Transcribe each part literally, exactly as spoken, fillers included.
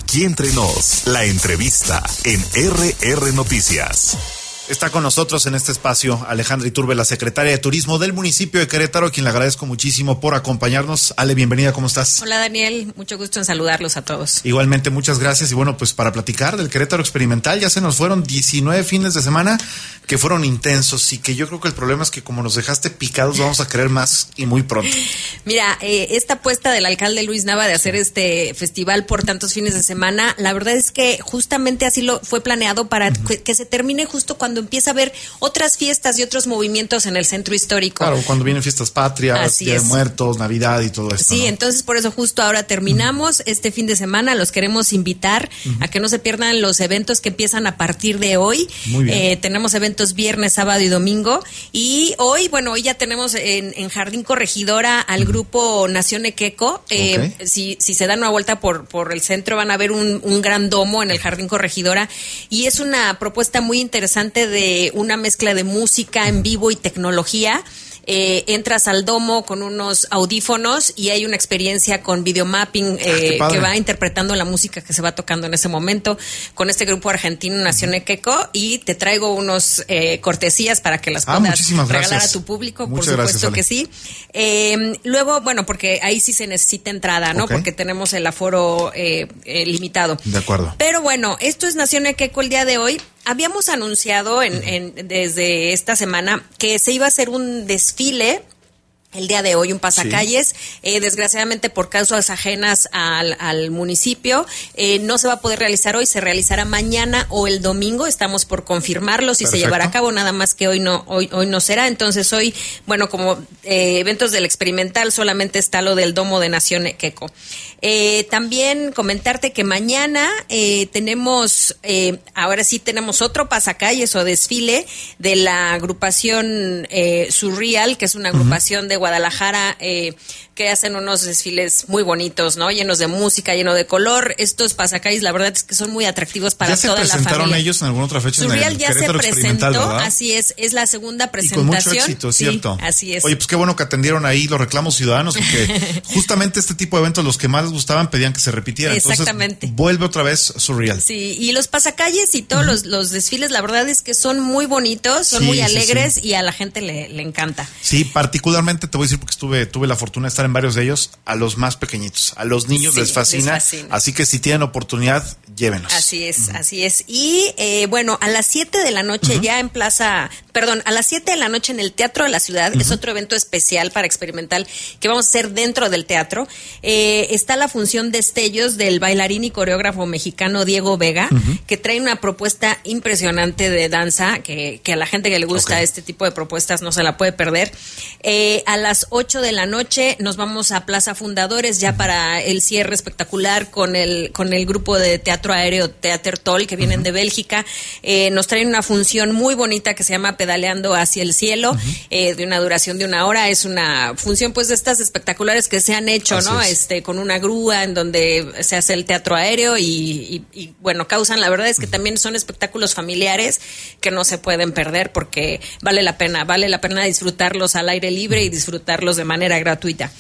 Aquí entre nos, la entrevista en R R Noticias. Está con nosotros en este espacio Alejandra Iturbe, la secretaria de Turismo del municipio de Querétaro, a quien le agradezco muchísimo por acompañarnos. Ale, bienvenida, ¿cómo estás? Hola Daniel, mucho gusto en saludarlos a todos. Igualmente, muchas gracias. Y bueno, pues para platicar del Querétaro Experimental, ya se nos fueron diecinueve fines de semana que fueron intensos y que yo creo que el problema es que como nos dejaste picados, vamos a querer más y muy pronto. Mira, eh, esta apuesta del alcalde Luis Nava de hacer este festival por tantos fines de semana, la verdad es que justamente así lo fue planeado para uh-huh. que, que se termine justo cuando empieza a haber otras fiestas y otros movimientos en el centro histórico. Claro, cuando vienen fiestas patrias, Así Día es. de Muertos, Navidad y todo esto. Sí, ¿no? Entonces por eso justo ahora terminamos uh-huh. este fin de semana. Los queremos invitar uh-huh. a que no se pierdan los eventos que empiezan a partir de hoy. Muy bien. Eh, tenemos eventos viernes, sábado y domingo. Y hoy, bueno, hoy ya tenemos en, en Jardín Corregidora al uh-huh. grupo Nación Equeco. Eh, okay. si, si se dan una vuelta por, por el centro van a ver un, un gran domo en el Jardín Corregidora. Y es una propuesta muy interesante de una mezcla de música en vivo y tecnología. Eh, entras al domo con unos audífonos y hay una experiencia con videomapping eh, ah, que va interpretando la música que se va tocando en ese momento con este grupo argentino Nación Equeco, y te traigo unos eh, cortesías para que las ah, puedas regalar gracias. a tu público. Muchas por supuesto gracias, que sí. Eh, luego, bueno, porque ahí sí se necesita entrada, ¿no? Okay. Porque tenemos el aforo eh, eh, limitado. De acuerdo. Pero bueno, esto es Nación Equeco el día de hoy. Habíamos anunciado en, en, desde esta semana que se iba a hacer un desfile el día de hoy, un pasacalles, sí. eh, desgraciadamente por causas ajenas al, al municipio, eh, no se va a poder realizar hoy, se realizará mañana o el domingo, estamos por confirmarlo si Perfecto. Se llevará a cabo, nada más que hoy no, hoy, hoy no será. Entonces hoy, bueno, como eh, eventos del experimental solamente está lo del domo de Nación Equeco. Eh, también comentarte que mañana eh, tenemos, eh, ahora sí tenemos otro pasacalles o desfile de la agrupación eh, Surreal, que es una agrupación uh-huh. de Guadalajara, eh, que hacen unos desfiles muy bonitos, ¿no? Llenos de música, lleno de color. Estos pasacalles, la verdad es que son muy atractivos para toda la familia. ¿Ya se presentaron ellos en alguna otra fecha? Surreal en el ya Querétaro se presentó, así es, es la segunda presentación. Y con mucho éxito, sí, ¿cierto? Así es. Oye, pues qué bueno que atendieron ahí los reclamos ciudadanos, porque justamente este tipo de eventos, los que más les gustaban, pedían que se repitieran. Exactamente. Entonces, vuelve otra vez Surreal. Sí, y los pasacalles y todos uh-huh. los, los desfiles, la verdad es que son muy bonitos, son sí, muy alegres sí, sí. y a la gente le, le encanta. Sí, particularmente te voy a decir porque estuve tuve la fortuna de estar en varios de ellos, a los más pequeñitos, a los niños sí, les, fascina, les fascina, así que si tienen oportunidad, llévenos. Así es, uh-huh. así es. Y eh, bueno, a las siete de la noche uh-huh. ya en Plaza, perdón, a las siete de la noche en el Teatro de la Ciudad, uh-huh. es otro evento especial para experimental que vamos a hacer dentro del teatro. Eh, está la función Destellos del bailarín y coreógrafo mexicano Diego Vega, uh-huh. que trae una propuesta impresionante de danza, que, que a la gente que le gusta okay. este tipo de propuestas no se la puede perder. Eh, a las ocho de la noche nos vamos a Plaza Fundadores ya para el cierre espectacular con el con el grupo de teatro aéreo Theater Toll, que vienen uh-huh. de Bélgica. Eh, nos traen una función muy bonita que se llama Pedaleando hacia el cielo, uh-huh. eh, de una duración de una hora. Es una función pues de estas espectaculares que se han hecho, Así ¿no? Es. Este con una grúa en donde se hace el teatro aéreo y, y, y bueno, causan, la verdad es que uh-huh. también son espectáculos familiares que no se pueden perder porque vale la pena, vale la pena disfrutarlos al aire libre uh-huh. y disfrutarlos de manera gratuita.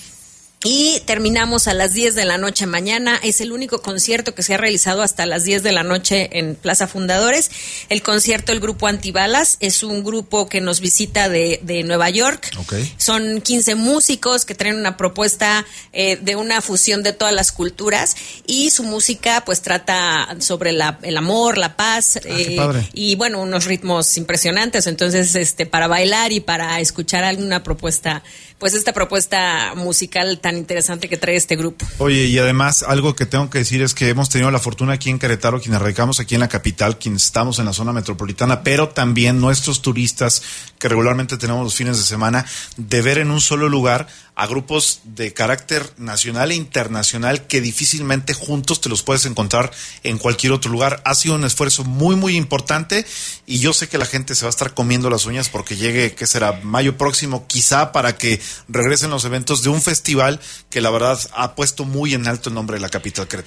Y terminamos a las diez de la noche mañana. Es el único concierto que se ha realizado hasta las diez de la noche en Plaza Fundadores. El concierto del grupo Antibalas es un grupo que nos visita de, de Nueva York. Okay. Son quince músicos que traen una propuesta eh, de una fusión de todas las culturas, y su música pues trata sobre la, el amor, la paz ah, eh, y bueno, unos ritmos impresionantes. Entonces, este para bailar y para escuchar alguna propuesta, pues esta propuesta musical tan interesante que trae este grupo. Oye, y además algo que tengo que decir es que hemos tenido la fortuna aquí en Querétaro, quienes radicamos aquí en la capital, quienes estamos en la zona metropolitana, pero también nuestros turistas que regularmente tenemos los fines de semana, de ver en un solo lugar a grupos de carácter nacional e internacional que difícilmente juntos te los puedes encontrar en cualquier otro lugar. Ha sido un esfuerzo muy, muy importante, y yo sé que la gente se va a estar comiendo las uñas porque llegue, ¿qué será? Mayo próximo, quizá, para que regresen los eventos de un festival que la verdad ha puesto muy en alto el nombre de la capital queretana.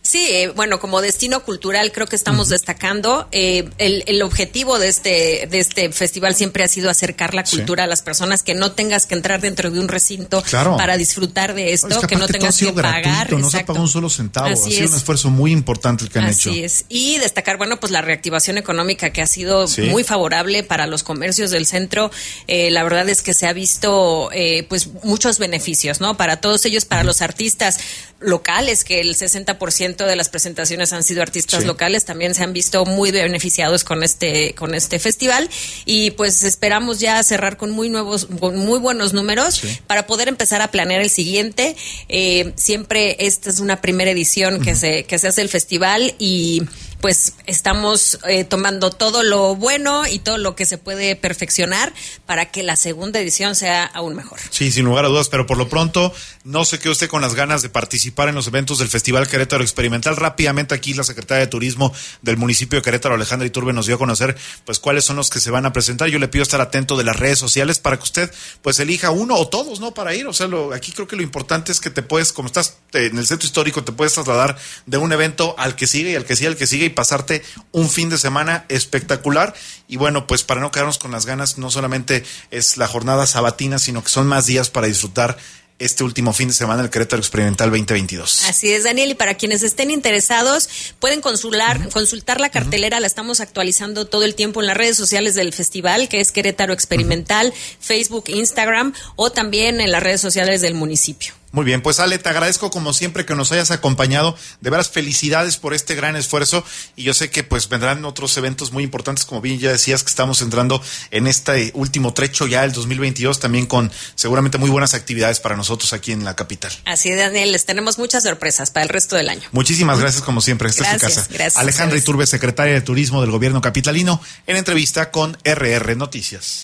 Sí, eh, bueno, como destino cultural creo que estamos uh-huh. destacando. Eh, el, el objetivo de este de este festival siempre ha sido acercar la cultura sí. a las personas, que no tengas que entrar dentro de un recinto claro. para disfrutar de esto, es que, que no tengas que pagar. Gratuito, no se pagó un solo centavo, Así ha sido es. un esfuerzo muy importante el que han Así hecho. Así es. Y destacar, bueno, pues la reactivación económica que ha sido sí. muy favorable para los comercios del centro. Eh, la verdad es que se ha visto eh, pues muchos beneficios, ¿no? Para todos ellos, para uh-huh. los artistas locales, que el sesenta por ciento de las presentaciones han sido artistas sí. locales, también se han visto muy beneficiados con este con este festival, y pues esperamos ya cerrar con muy nuevos con muy buenos números sí. para poder empezar a planear el siguiente. Eh, siempre esta es una primera edición uh-huh. que se que se hace el festival, y pues estamos eh, tomando todo lo bueno y todo lo que se puede perfeccionar para que la segunda edición sea aún mejor. Sí, sin lugar a dudas, pero por lo pronto no se quede usted con las ganas de participar en los eventos del Festival Querétaro Experimental. Rápidamente aquí la secretaria de Turismo del municipio de Querétaro, Alejandra Iturbe, nos dio a conocer pues cuáles son los que se van a presentar. Yo le pido estar atento de las redes sociales para que usted pues elija uno o todos, ¿no? Para ir, o sea, lo, aquí creo que lo importante es que te puedes, como estás en el centro histórico, te puedes trasladar de un evento al que sigue y al que sigue, al que sigue, y pasarte un fin de semana espectacular. Y bueno, pues para no quedarnos con las ganas, no solamente es la jornada sabatina, sino que son más días para disfrutar este último fin de semana del Querétaro Experimental veinte veintidós. Así es, Daniel, y para quienes estén interesados, pueden consultar, uh-huh. consultar la cartelera, uh-huh. la estamos actualizando todo el tiempo en las redes sociales del festival, que es Querétaro Experimental, uh-huh. Facebook, Instagram, o también en las redes sociales del municipio. Muy bien, pues Ale, te agradezco como siempre que nos hayas acompañado. De veras, felicidades por este gran esfuerzo, y yo sé que pues vendrán otros eventos muy importantes, como bien ya decías, que estamos entrando en este último trecho ya el dos mil veintidós, también con seguramente muy buenas actividades para nosotros aquí en la capital. Así es, Daniel, les tenemos muchas sorpresas para el resto del año. Muchísimas gracias como siempre, esta gracias, es tu casa. Gracias. Alejandra Iturbe, secretaria de Turismo del Gobierno capitalino, en entrevista con R R Noticias.